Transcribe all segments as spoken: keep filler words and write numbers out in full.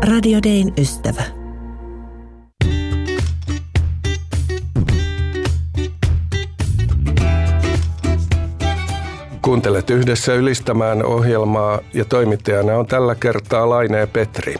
Radio Dayn ystävä. Kuuntelet yhdessä ylistämään ohjelmaa ja toimittajana on tällä kertaa Laine Petri.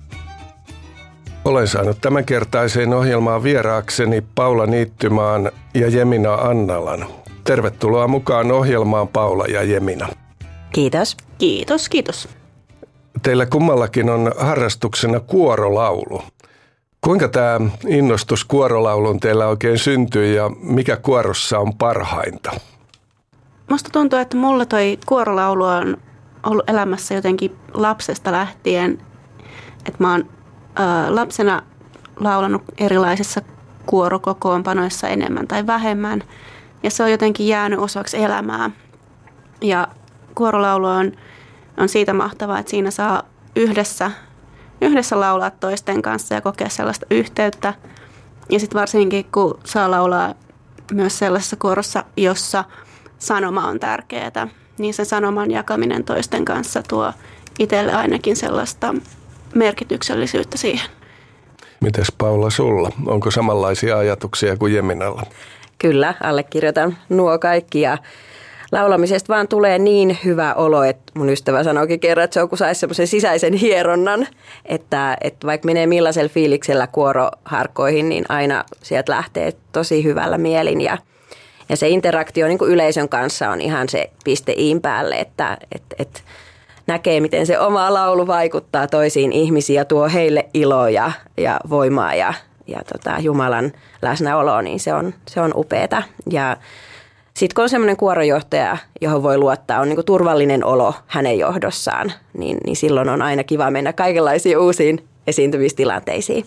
Olen saanut tämänkertaiseen ohjelmaan vieraakseni Paula Niittymaan ja Jemina Annalan. Tervetuloa mukaan ohjelmaan, Paula ja Jemina. Kiitos. Kiitos, kiitos. Teillä kummallakin on harrastuksena kuorolaulu. Kuinka tämä innostus kuorolauluun teillä oikein syntyi ja mikä kuorossa on parhainta? Musta tuntuu, että mulla toi kuorolaulu on ollut elämässä jotenkin lapsesta lähtien. Että mä oon ä, lapsena laulanut erilaisissa kuorokokoonpanoissa enemmän tai vähemmän. Ja se on jotenkin jäänyt osaksi elämää. Ja kuorolaulu on, on siitä mahtavaa, että siinä saa yhdessä, yhdessä laulaa toisten kanssa ja kokea sellaista yhteyttä. Ja sitten varsinkin, kun saa laulaa myös sellaisessa kuorossa, jossa sanoma on tärkeää, niin sen sanoman jakaminen toisten kanssa tuo itselle ainakin sellaista merkityksellisyyttä siihen. Mites Paula sulla? Onko samanlaisia ajatuksia kuin Jeminalla? Kyllä, allekirjoitan nuo kaikki ja laulamisesta vaan tulee niin hyvä olo, että mun ystävä sanoikin kerran, että se on kun saisi semmoisen sisäisen hieronnan, että, että vaikka menee millaisella fiiliksellä kuoroharkkoihin, niin aina sieltä lähtee tosi hyvällä mielin ja Ja se interaktio niin kuin yleisön kanssa on ihan se piste iin päälle, että et, et näkee, miten se oma laulu vaikuttaa toisiin ihmisiin ja tuo heille iloa ja, ja voimaa ja, ja tota, Jumalan läsnäoloa, niin se on, se on upeata. Ja sitten kun on semmoinen kuorojohtaja, johon voi luottaa, on niin kuin turvallinen olo hänen johdossaan, niin, niin silloin on aina kiva mennä kaikenlaisiin uusiin esiintymistilanteisiin.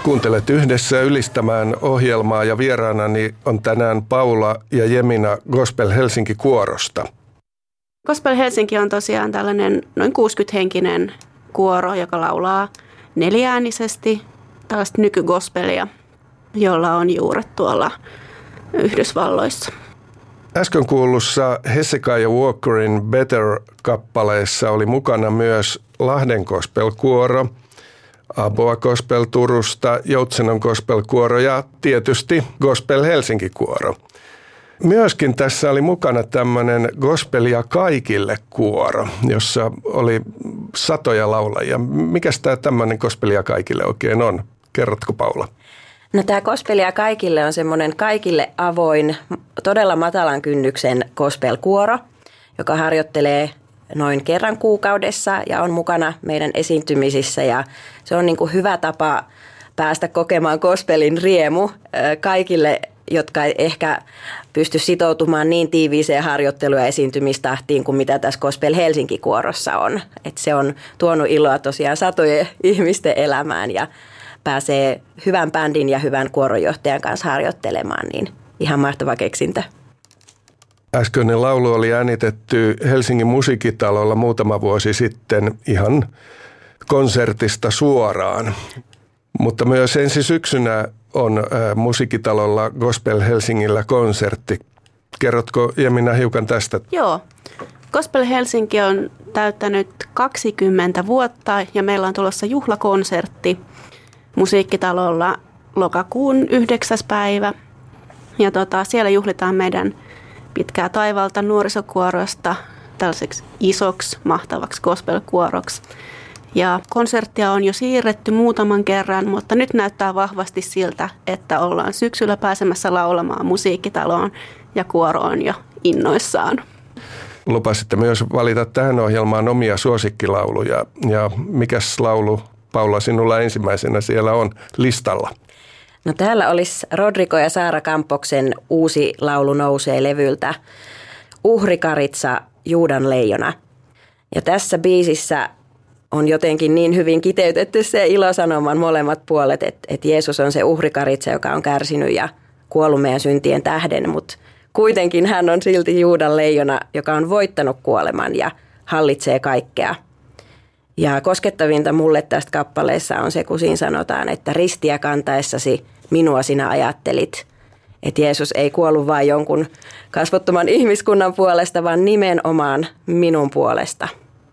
Kuuntelet yhdessä ylistämään ohjelmaa ja vieraanani on tänään Paula ja Jemina Gospel Helsinki kuorosta. Gospel Helsinki on tosiaan tällainen noin kuusikymmentä-henkinen kuoro, joka laulaa neliäänisesti tällaista nykygospelia, jolla on juuret tuolla Yhdysvalloissa. Äsken kuullussa Hezekiah Walkerin Better-kappaleessa oli mukana myös Lahden gospel-kuoro, Aboa Gospel Turusta, Joutsenon gospel-kuoro ja tietysti Gospel Helsinki-kuoro. Myöskin tässä oli mukana tämmöinen Gospelia kaikille kuoro, jossa oli satoja laulajia. Mikäs tämä tämmöinen Gospelia kaikille oikein on? Kerrotko, Paula? No tämä Gospelia kaikille on semmoinen kaikille avoin, todella matalan kynnyksen gospel-kuoro, joka harjoittelee noin kerran kuukaudessa ja on mukana meidän esiintymisissä. Ja se on niin kuin hyvä tapa päästä kokemaan gospelin riemu kaikille, jotka ei ehkä pysty sitoutumaan niin tiiviiseen harjoittelu- ja esiintymistahtiin kuin mitä tässä Gospel Helsinki-kuorossa on. Et se on tuonut iloa tosiaan satojen ihmisten elämään ja pääsee hyvän bändin ja hyvän kuoronjohtajan kanssa harjoittelemaan, niin ihan mahtava keksintö. Äskeinen laulu oli äänitetty Helsingin musiikkitalolla muutama vuosi sitten ihan konsertista suoraan. Mutta myös ensi syksynä on musiikkitalolla Gospel Helsingillä konsertti. Kerrotko, Jemina, hiukan tästä? Joo. Gospel Helsinki on täyttänyt kaksikymmentä vuotta ja meillä on tulossa juhlakonsertti musiikkitalolla lokakuun yhdeksäs päivä. Ja tota, siellä juhlitaan meidän pitkää taivalta nuorisokuorosta tällaiseksi isoksi, mahtavaksi gospelkuoroksi. Ja konserttia on jo siirretty muutaman kerran, mutta nyt näyttää vahvasti siltä, että ollaan syksyllä pääsemässä laulamaan musiikkitaloon ja kuoro on jo innoissaan. Lupasitte myös valita tähän ohjelmaan omia suosikkilauluja. Ja mikäs laulu, Paula, sinulla ensimmäisenä siellä on listalla? No täällä olisi Rodrigo ja Saara Kampoksen uusi laulu nousee levyltä Uhrikaritsa, Juudan leijona. Ja tässä biisissä on jotenkin niin hyvin kiteytetty se ilosanoman molemmat puolet, että, että Jeesus on se uhrikaritsa, joka on kärsinyt ja kuollut meidän syntien tähden, mutta kuitenkin hän on silti Juudan leijona, joka on voittanut kuoleman ja hallitsee kaikkea. Ja koskettavinta mulle tästä kappaleessa on se, kun siinä sanotaan, että ristiä kantaessasi minua sinä ajattelit. Että Jeesus ei kuollut vain jonkun kasvottoman ihmiskunnan puolesta, vaan nimenomaan minun puolesta.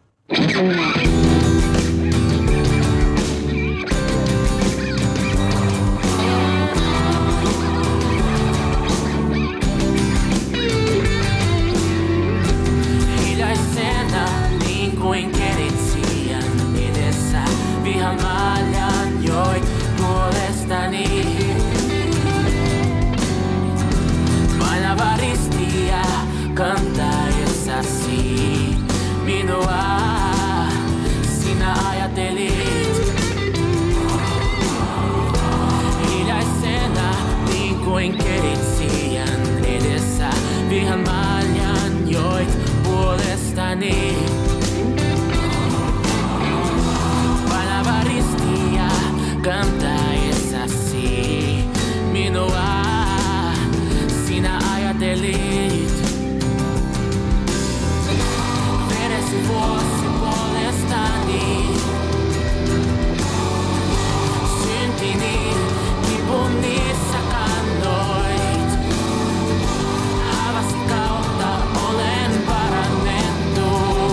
Kantaessasi minua sinä ajattelit. Hiljaisena niin kuin keritsijän edessä vihan maljan joit puolestani. Painava ristiä kantaessasi minua sinä ajattelit. Vuosi puolestani syntini kipun niissä kannoit. Haavasi kautta olen parannettu.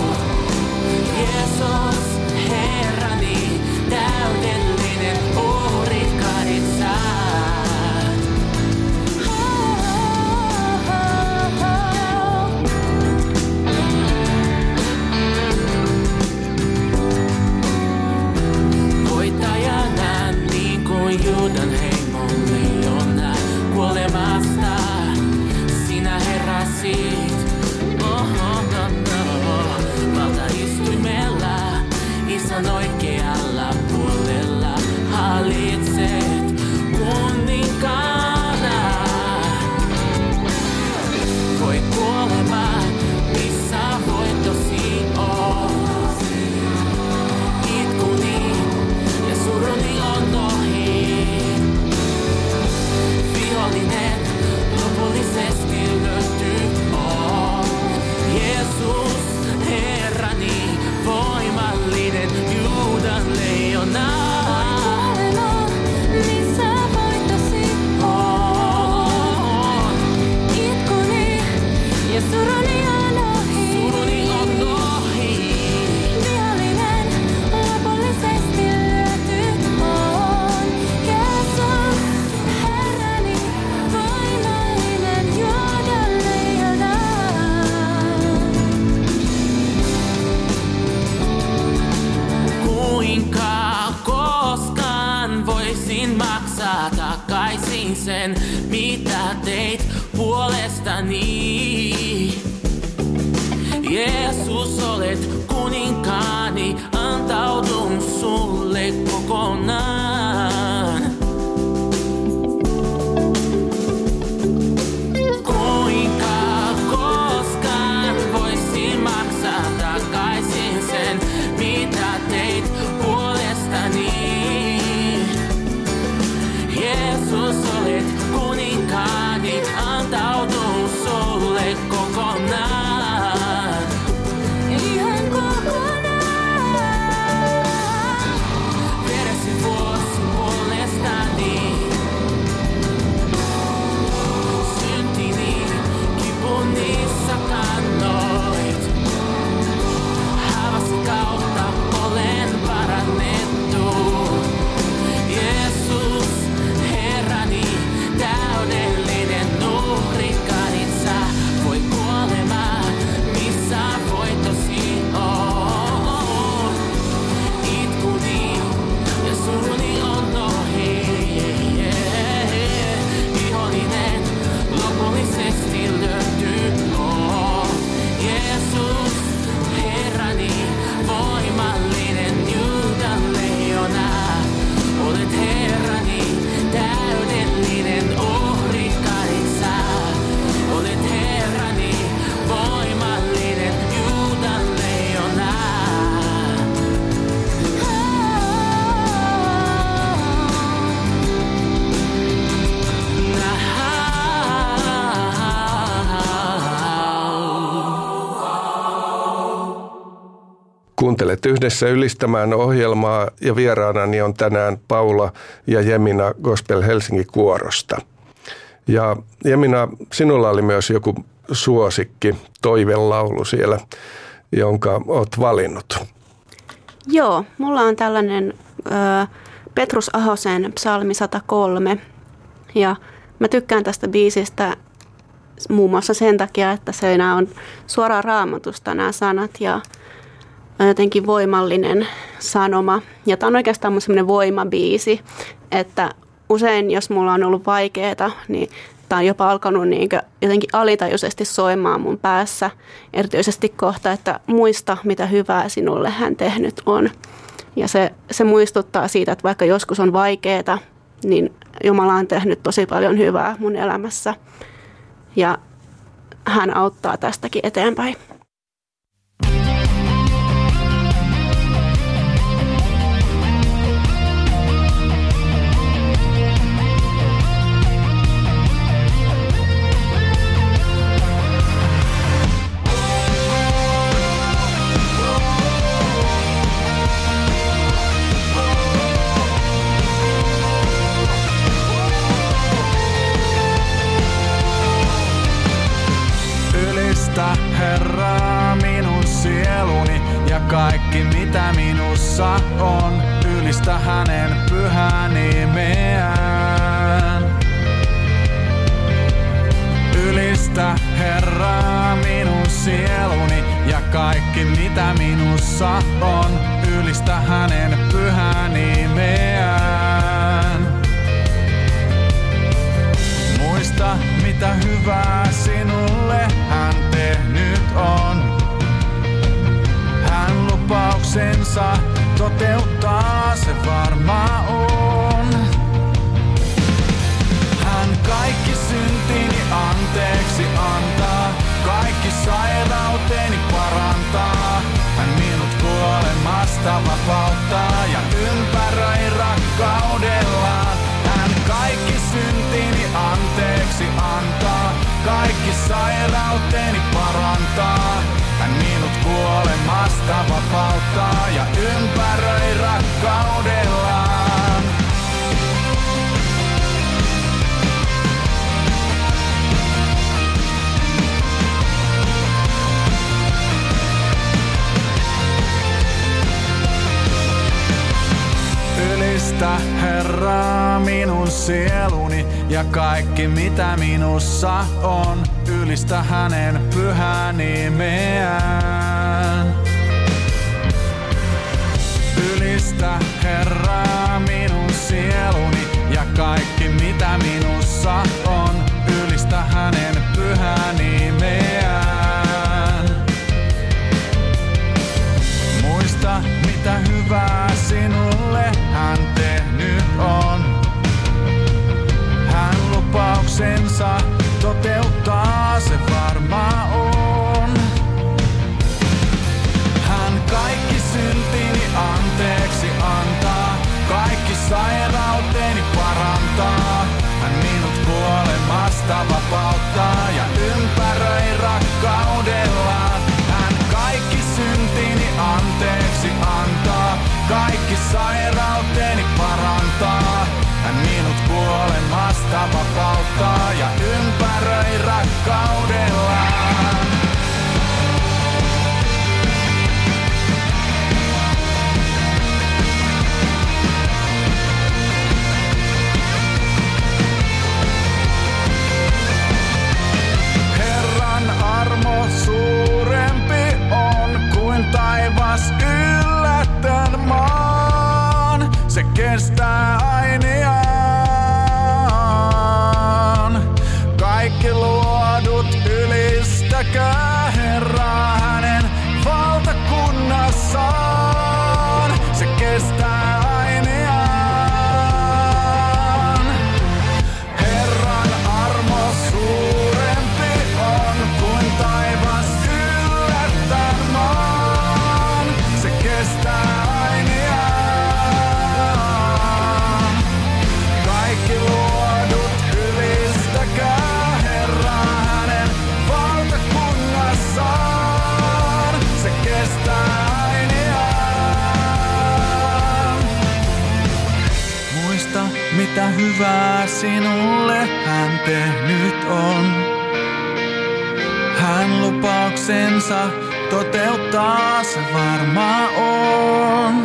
Jeesus Herrani, täydellinen uhrikaritsa. Juudan heimon leijona kuolemasta sinä heräsit. Oh, oh, no, no. Valtaistuimella Isän oikealla puolella hallitset kuninkaana. Voi kuolema, missä voitosi on. Itkuni ja suruni on ohi. voisin maksaa takaisin sen, mitä teit puolestani. Jeesus, olet kuninkaani, antaudun sulle kokonaan. Kuinka koskaan voisin maksaa takaisin sen, mitä teit puolestani. Jeesus, olet kuninkaani, antaudun sulle kokonaan. Ihan kokonaan. Veresi vuosi puolestani. Syntini, kipunissa kannoit. Haavasi kautta olen parannettu. Jeesus, Herrani, täydellinen uhri, kanitsa, voi kuolemaan, missä voitosi on. Itkuni ja suruni on ohi. Vihollinen lopullisesti löytyy on. Jeesus, Herrani, voimallinen Juudan leijona. Olet Herrani, täydellinen uhri, kanitsa. Olet Herrani, voimallinen Juudan leijona. Kuuntelet yhdessä ylistämään ohjelmaa ja vieraanani on tänään Paula ja Jemina Gospel Helsingin kuorosta. Ja Jemina, sinulla oli myös joku suosikki, toivelaulu siellä, jonka olet valinnut. Joo, mulla on tällainen ö, Petrus Ahosen psalmi sata kolme ja mä tykkään tästä biisistä muun muassa sen takia, että se on suoraan Raamatusta nämä sanat ja on jotenkin voimallinen sanoma. Ja tämä on oikeastaan mun semmoinen voimabiisi, että usein jos mulla on ollut vaikeaa, niin tämä on jopa alkanut niin jotenkin alitajuisesti soimaan mun päässä. Erityisesti kohta, että muista mitä hyvää sinulle hän tehnyt on. Ja se, se muistuttaa siitä, että vaikka joskus on vaikeaa, niin Jumala on tehnyt tosi paljon hyvää mun elämässä. Ja hän auttaa tästäkin eteenpäin. Herra, minun sieluni ja kaikki mitä minussa on, ylistä hänen pyhää nimeään. Ylistä Herra, minun sieluni ja kaikki mitä minussa on, ylistä hänen pyhää nimeään. Muista mitä hyvää sinulle hän tehnyt on. Hän lupauksensa toteuttaa, se varma on. Hän kaikki syntini anteeksi antaa, kaikki sairauteni parantaa. Hän minut kuolemasta vapauttaa ja ympäröi rakkaudellaan. Hän kaikki syntini anteeksi antaa, kaikki sairauteni parantaa. Hän minut kuolemasta vapauttaa ja ympäröi rakkaudellaan. Ylistä Herraa minun sieluni ja kaikki mitä minussa on, ylistä hänen pyhää nimeään. Ylistä Herraa minun sieluni ja kaikki mitä minussa on, ylistä hänen pyhää nimeään. Muista mitä hyvää sinulle hän tehnyt on. Hän lupauksensa toteuttaa, se varma on. Hän kaikki syntini anteeksi antaa, kaikki sairauteni parantaa. Hän minut kuolemasta vapauttaa ja ympäröi rakkaudellaan. Hän kaikki syntini anteeksi antaa, kaikki sairauteni parantaa. Hän minut kuolemasta vapauttaa ja ympäröi rakkaudellaan. Herran armo suurempi on kuin taivas yllätön maan. Se kestää ainiaan. Kaikki luodut ylistäkää Herraa hänen valtakunnassaan. Se kestää ainiaan. Herran armo suurempi on kuin taivas yllätön maan. Se kestää ainiaan. Kaikki luodut ylistäkää Herraa hänen valtakunnassaan. Se kestää ainiaan. Muista mitä hyvää sinulle hän tehnyt on. Hän lupauksensa toteuttaa, se varma on.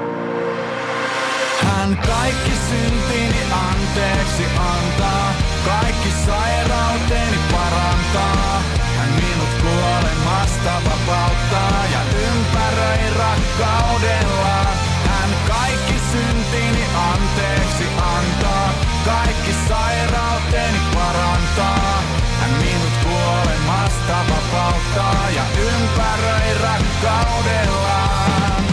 Hän kaikki syntini anteeksi antaa, kaikki sairauteni parantaa. Hän minut kuolemasta vapauttaa ja ympäröi rakkaudellaan. Hän kaikki syntini anteeksi antaa, kaikki sairauteni parantaa. Hän minut kuolemasta vapauttaa ja ympäröi rakkaudellaan.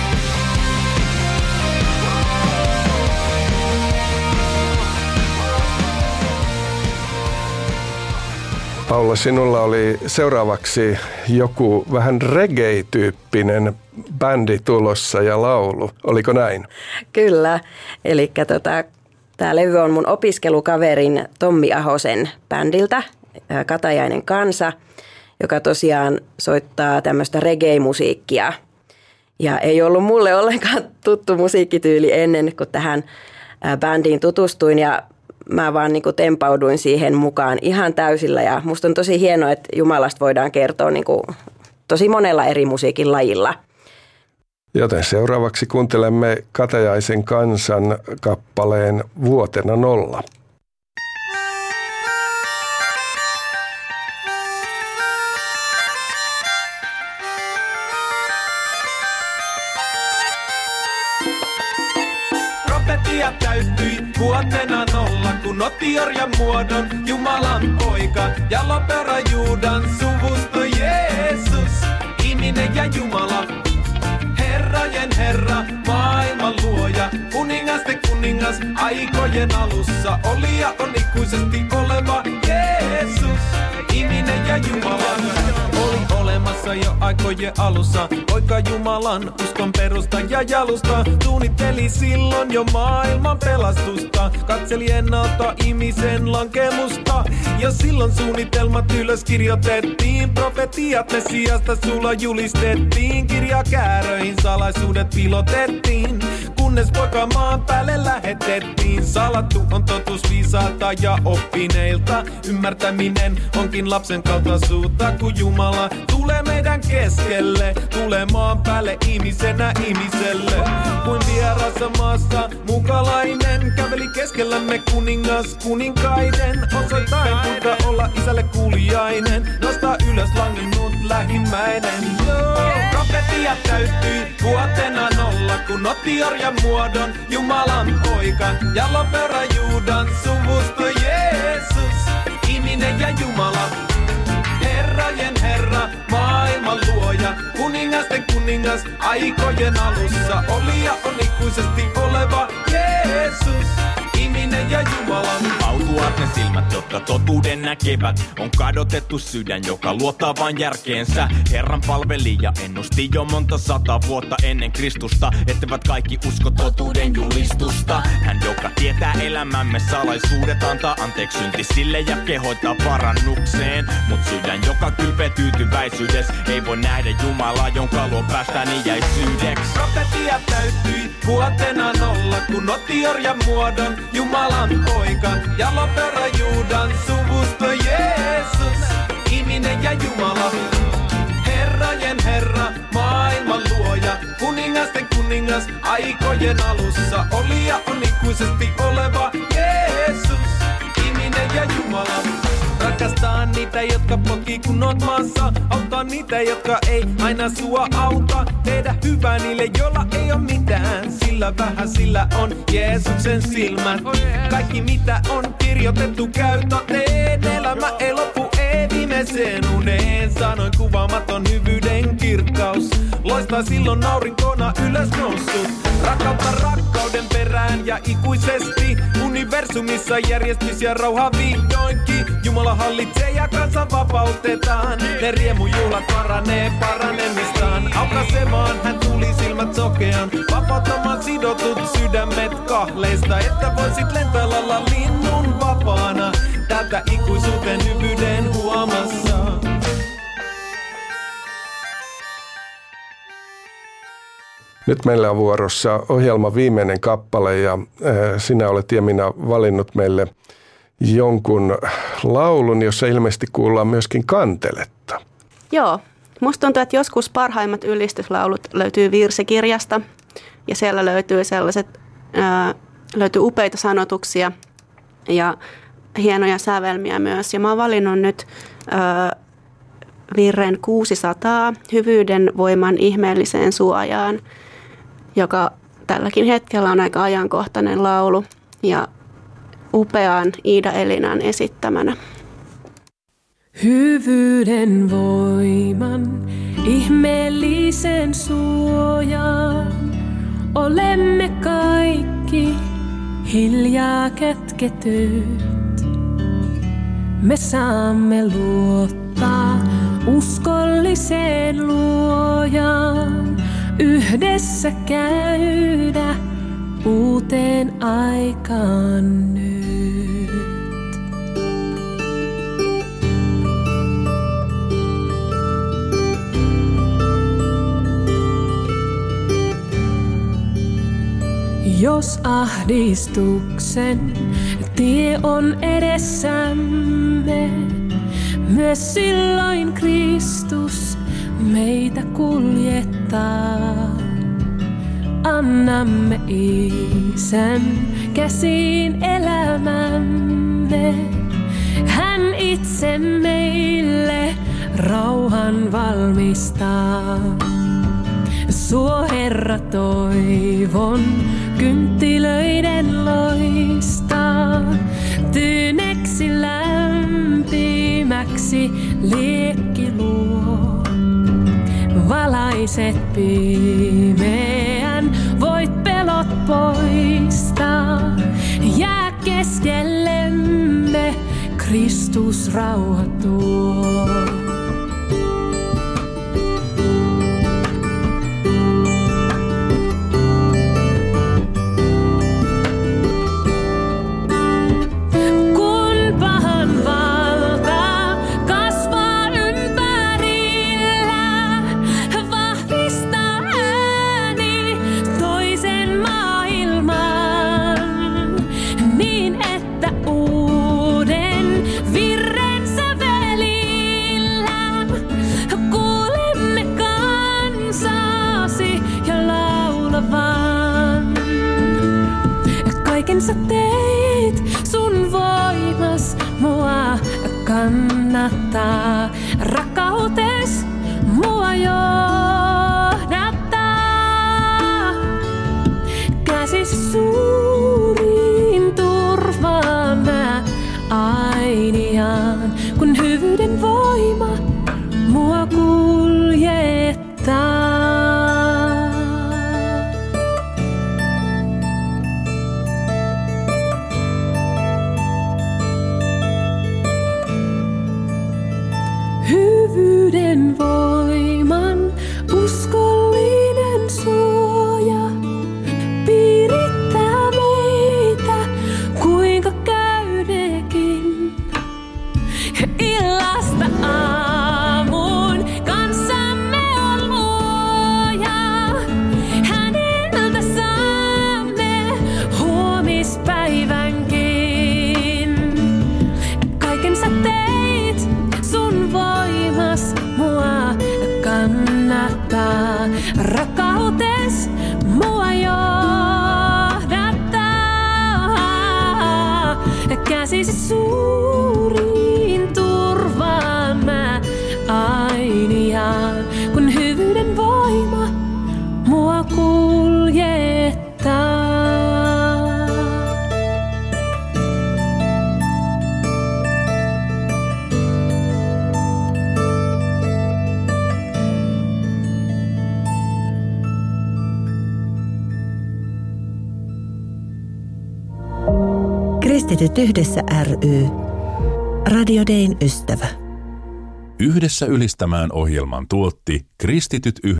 Paula, sinulla oli seuraavaksi joku vähän reggae-tyyppinen bändi tulossa ja laulu. Oliko näin? Kyllä. Eli tota, tämä levy on mun opiskelukaverin Tommi Ahosen bändiltä, Katajainen kansa, joka tosiaan soittaa tämmöistä reggae-musiikkia. Ja ei ollut mulle ollenkaan tuttu musiikkityyli ennen kuin tähän bändiin tutustuin ja mä vaan niin kuin tempauduin siihen mukaan ihan täysillä ja musta on tosi hienoa, että Jumalasta voidaan kertoa niin kuin tosi monella eri musiikin lajilla. Joten seuraavaksi kuuntelemme Katajaisen kansan kappaleen Vuotena nolla. Profetia täyttyi vuotena nolla, kun otti orjan muodon Jumalan poika ja Lopera Juudan suvusto Jeesus, ihminen ja Jumala. Herrajen Herra, maailman luoja, kuningasten kuningas, aikojen alussa oli ja on ikuisesti oleva Jeesus, ihminen ja Jumala. Oli olemassa jo aikojen alussa, poika Jumalan uskon perusta ja jalusta. Suunnitteli silloin jo maailman pelastusta, katseli ennalta ihmisen lankemusta. Ja silloin suunnitelmat ylös kirjoitettiin, profetiat Messiasta sulla julistettiin. Kirjakääröihin salaisuudet pilotettiin, kunnes poika maan päälle lähetettiin. Salattu on totuus viisaata ja oppineilta, ymmärtäminen onkin lapsen kaltaisuutta, kun Jumala tulee meidän keskelle, tulee maan päälle ihmisenä ihmiselle. Kuin vierassa maassa mukalainen, käveli keskellämme kuningas kuninkaiden, osoittain kuinka olla isälle kuulijainen, nostaa ylös langennut lähimmäinen. Profetia Profetia täyttyi vuotena nolla, kun otti orjan muodon Jumalan poika ja lopera Juudan suvusta Jeesus, ihminen ja Jumala. Herrajen Herra, maailman luoja, kuningasten kuningas, aikojen alussa oli ja on ikuisesti oleva Jeesus, ihminen ja Jumala. Autuaat ne silmät, jotka totuuden näkevät, on kadotettu sydän, joka luottaa vain järkeensä. Herran palvelija ennusti jo monta sata vuotta ennen Kristusta, etteivät kaikki usko totuuden julistusta. Hän, joka tietää elämämme salaisuudet, antaa anteeksi synti sille ja kehoittaa parannukseen. Mut sydän, joka kylpee tyytyväisyydessä, ei voi nähdä Jumalaa, jonka luo päästään iäisyydeksi. Profetia täyttyi vuotena nolla, kun otti orjan muodon Jumalan poika ja lopera Juudan suvusta Jeesus, ihminen ja Jumala. Herrajen Herra, maailman luoja, kuningasten kuningas, aikojen alussa oli ja on ikuisesti oleva Jeesus, ihminen ja Jumala. Rakastaa niitä, jotka potkii kun oot maassa. Auttaa niitä, jotka ei aina sua auta. Tehdä hyvää niille, joilla ei oo mitään. Sillä vähän sillä on Jeesuksen silmät. Kaikki mitä on kirjoitettu käy toteen. Elämä ei lopu, ei viimeiseen uneen. Sanoin kuvaamaton hyvyyden kirkkaus. Loistaa silloin aurinkona ylös noussut. Rakkautta rakkauden perään ja ikuisesti. Universumissa järjestys ja rauha vihdoinkin. Jumala hallitsee ja kansa vapautetaan. Ne riemujuhlat paranee paranemistaan. Aukaisemaan hän tuli silmät sokean. Vapauttamaan sidotut sydämet kahleista. Että voisit lentää lailla linnun vapaana. Täältä ikuisuuteen hyvyyden huomassa. Nyt meillä on vuorossa ohjelman viimeinen kappale ja sinä olet Jemina valinnut meille jonkun laulun, jossa ilmeisesti kuullaan myöskin kanteletta. Joo, musta tuntuu, että joskus parhaimmat ylistyslaulut löytyy virsikirjasta ja siellä löytyy sellaiset, ää, löytyy upeita sanotuksia ja hienoja sävelmiä myös. Ja mä oon valinnut nyt ää, virren kuusisataa hyvyyden voiman ihmeelliseen suojaan, joka tälläkin hetkellä on aika ajankohtainen laulu ja upeaan Iida Elinan esittämänä. Hyvyyden voiman ihmeellisen suojaan olemme kaikki hiljaa kätketyt. Me saamme luottaa uskolliseen luojaan, yhdessä käydä uuteen aikaan nyt. Jos ahdistuksen tie on edessämme, myös silloin Kristus meitä kuljettaa. Annamme Isän käsiin elämämme. Hän itse meille rauhan valmistaa. Suo Herra toivon kynttilöiden loistaa. Tyyneksi lämpimäksi liekki luo. Valaiset pimeän, voit pelot poistaa. Jää keskellemme, Kristus rauha tuo. Sä teit, sun voimas mua kannattaa. Rakkautes mua johdattaa. käsis suuriin turvaan mä ainiaan, kun hyvyyden voima mua kuljettaa. Hyvyyden voiman uskollinen suoja piirittää meitä, kuinka käynekin. Illasta aamuun kanssamme on luoja. Häneltä saamme huomispäivänkin. Kaiken sä teit, sun voimas mua kannattaa. Rakkautes mua johdattaa. Käsisi suuriin turvaan mä ainiaan, kun hyvyyden voima mua kuljettaa. Kristityt yhdessä ry. Radio Dayn ystävä. Yhdessä ylistämään ohjelman tuotti Kristityt yhdessä.